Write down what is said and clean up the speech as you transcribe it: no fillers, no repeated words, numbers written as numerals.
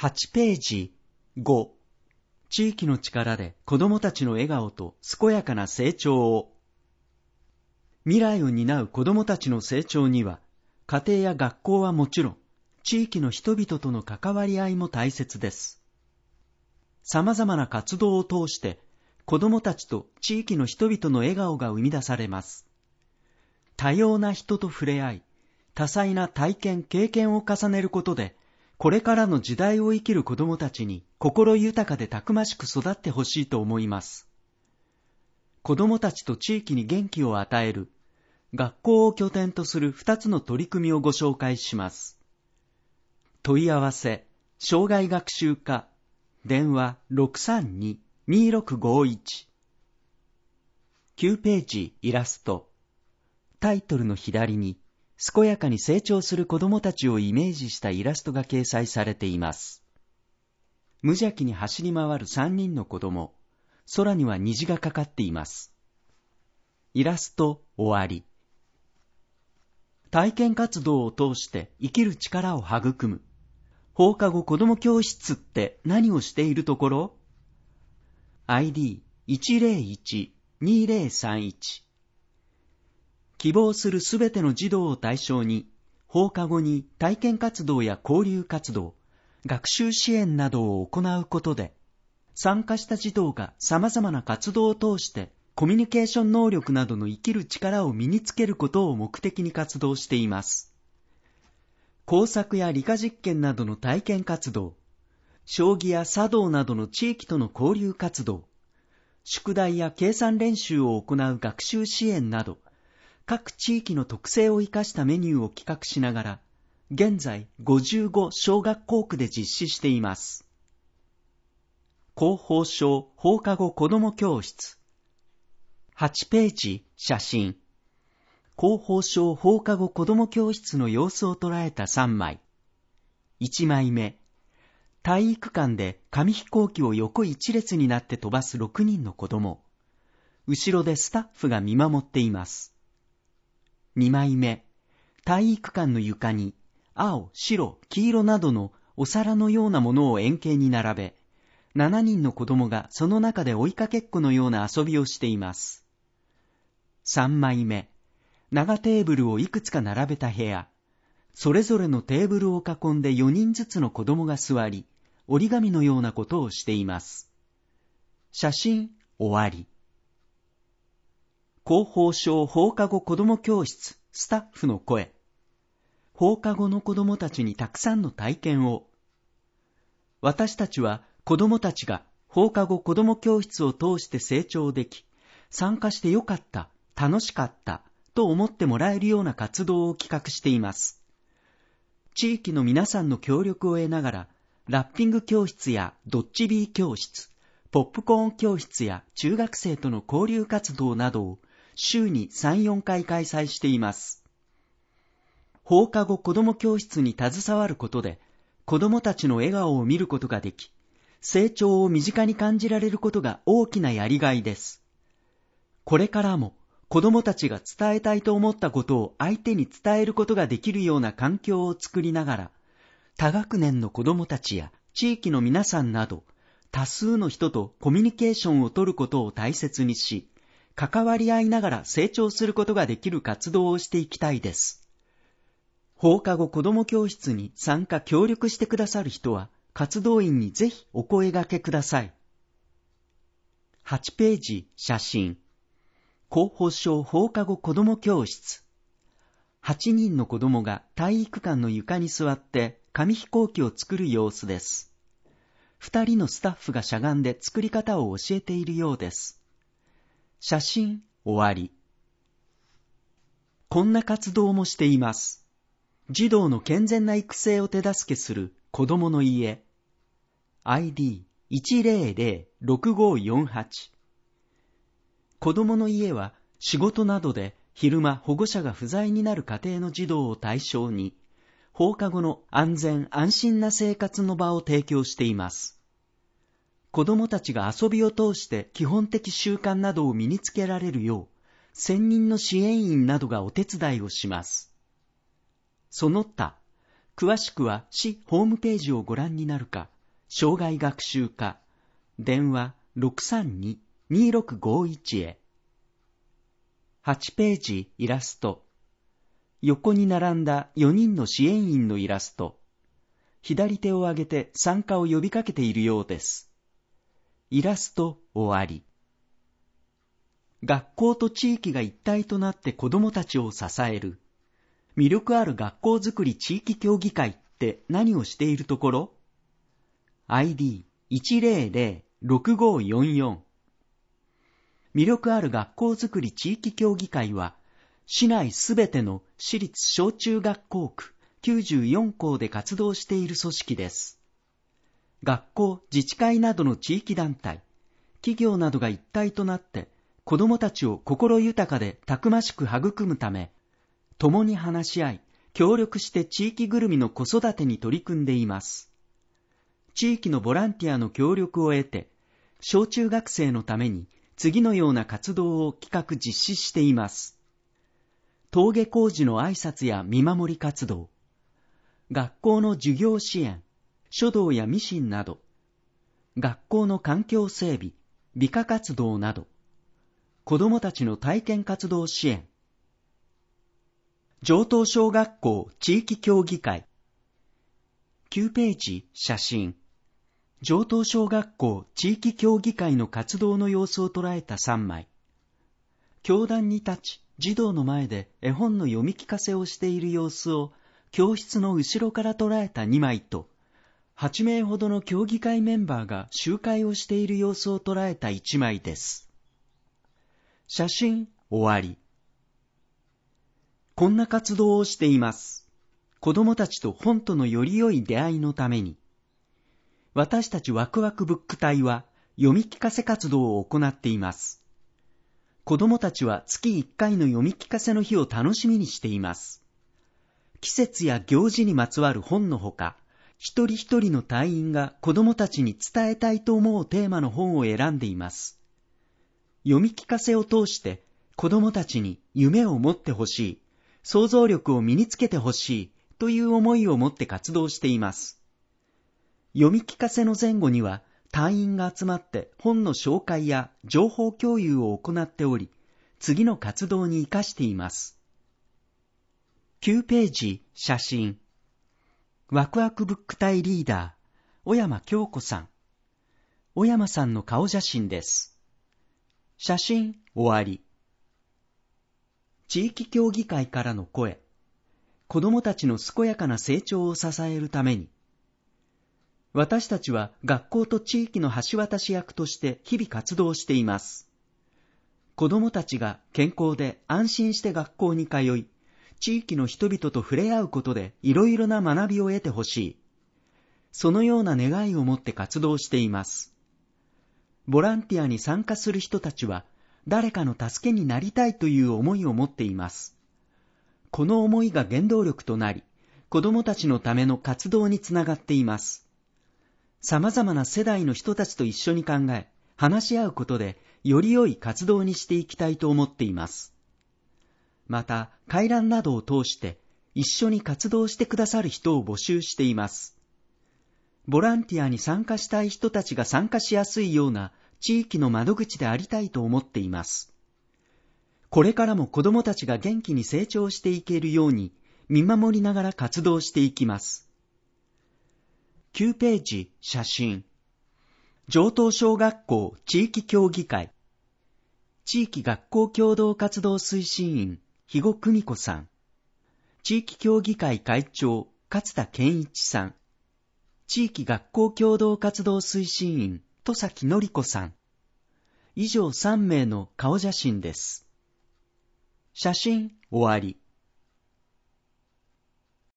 8ページ5、地域の力で子どもたちの笑顔と健やかな成長を。未来を担う子どもたちの成長には、家庭や学校はもちろん、地域の人々との関わり合いも大切です。様々な活動を通して、子どもたちと地域の人々の笑顔が生み出されます。多様な人と触れ合い、多彩な体験・経験を重ねることで、これからの時代を生きる子どもたちに心豊かでたくましく育ってほしいと思います。子どもたちと地域に元気を与える、学校を拠点とする2つの取り組みをご紹介します。問い合わせ、障害学習課、電話 632-2651。9ページイラスト。タイトルの左に、健やかに成長する子どもたちをイメージしたイラストが掲載されています。無邪気に走り回る3人の子ども、空には虹がかかっています。イラスト終わり。体験活動を通して生きる力を育む。放課後子ども教室って何をしているところ？ ID101-2031。希望するすべての児童を対象に、放課後に体験活動や交流活動、学習支援などを行うことで、参加した児童が様々な活動を通してコミュニケーション能力などの生きる力を身につけることを目的に活動しています。工作や理科実験などの体験活動、将棋や茶道などの地域との交流活動、宿題や計算練習を行う学習支援など、各地域の特性を生かしたメニューを企画しながら、現在55小学校区で実施しています。広報小放課後子ども教室。8ページ写真。広報小放課後子ども教室の様子を捉えた3枚。1枚目。体育館で紙飛行機を横一列になって飛ばす6人の子ども。後ろでスタッフが見守っています。2枚目。体育館の床に青、白、黄色などのお皿のようなものを円形に並べ、7人の子供がその中で追いかけっこのような遊びをしています。3枚目。長テーブルをいくつか並べた部屋。それぞれのテーブルを囲んで4人ずつの子供が座り、折り紙のようなことをしています。写真終わり。広報小放課後子ども教室スタッフの声。放課後の子どもたちにたくさんの体験を。私たちは子どもたちが放課後子ども教室を通して成長でき、参加してよかった、楽しかったと思ってもらえるような活動を企画しています。地域の皆さんの協力を得ながら、ラッピング教室やドッジビー教室、ポップコーン教室や中学生との交流活動などを週に 3,4 回開催しています。放課後子ども教室に携わることで、子どもたちの笑顔を見ることができ、成長を身近に感じられることが大きなやりがいです。これからも子どもたちが伝えたいと思ったことを相手に伝えることができるような環境を作りながら、多学年の子どもたちや地域の皆さんなど、多数の人とコミュニケーションを取ることを大切にし、関わり合いながら成長することができる活動をしていきたいです。放課後子ども教室に参加協力してくださる人は、活動員にぜひお声掛けください。8ページ写真。広報小放課後子ども教室。8人の子どもが体育館の床に座って紙飛行機を作る様子です。2人のスタッフがしゃがんで作り方を教えているようです。写真終わり。こんな活動もしています。児童の健全な育成を手助けする子どもの家。ID1006548。子どもの家は仕事などで昼間保護者が不在になる家庭の児童を対象に、放課後の安全安心な生活の場を提供しています。子どもたちが遊びを通して基本的習慣などを身につけられるよう、専任の支援員などがお手伝いをします。その他、 詳しくは市ホームページをご覧になるか、生涯学習課、電話 632-2651 へ。8ページイラスト。横に並んだ4人の支援員のイラスト。左手を上げて参加を呼びかけているようです。イラスト終わり。学校と地域が一体となって子どもたちを支える。魅力ある学校づくり地域協議会って何をしているところ？ ID1006544。魅力ある学校づくり地域協議会は、市内すべての市立小中学校区94校で活動している組織です。学校、自治会などの地域団体、企業などが一体となって子どもたちを心豊かでたくましく育むため、共に話し合い、協力して地域ぐるみの子育てに取り組んでいます。地域のボランティアの協力を得て、小中学生のために次のような活動を企画実施しています。登下校時の挨拶や見守り活動、学校の授業支援、書道やミシンなど、学校の環境整備、美化活動など、子どもたちの体験活動支援、城東小学校地域協議会。9ページ写真。城東小学校地域協議会の活動の様子を捉えた3枚。教壇に立ち、児童の前で絵本の読み聞かせをしている様子を教室の後ろから捉えた2枚と、8名ほどの協議会メンバーが集会をしている様子を捉えた1枚です。写真終わり。こんな活動をしています。子どもたちと本とのより良い出会いのために。私たちワクワクブック隊は読み聞かせ活動を行っています。子どもたちは月1回の読み聞かせの日を楽しみにしています。季節や行事にまつわる本のほか、一人一人の隊員が子どもたちに伝えたいと思うテーマの本を選んでいます。読み聞かせを通して子どもたちに夢を持ってほしい、想像力を身につけてほしいという思いを持って活動しています。読み聞かせの前後には隊員が集まって本の紹介や情報共有を行っており、次の活動に生かしています。9ページ写真。ワクワクブック隊リーダー、小山京子さん。小山さんの顔写真です。写真終わり。地域協議会からの声。子どもたちの健やかな成長を支えるために。私たちは学校と地域の橋渡し役として日々活動しています。子どもたちが健康で安心して学校に通い、地域の人々と触れ合うことでいろいろな学びを得てほしい。そのような願いを持って活動しています。ボランティアに参加する人たちは、誰かの助けになりたいという思いを持っています。この思いが原動力となり、子どもたちのための活動につながっています。様々な世代の人たちと一緒に考え、話し合うことで、より良い活動にしていきたいと思っています。また、回覧などを通して、一緒に活動してくださる人を募集しています。ボランティアに参加したい人たちが参加しやすいような地域の窓口でありたいと思っています。これからも子どもたちが元気に成長していけるように見守りながら活動していきます。9ページ写真。城東小学校地域協議会。地域学校共同活動推進員、肥後久美子さん。地域協議会会長、勝田健一さん。地域学校共同活動推進員、戸崎典子さん。以上3名の顔写真です。写真終わり。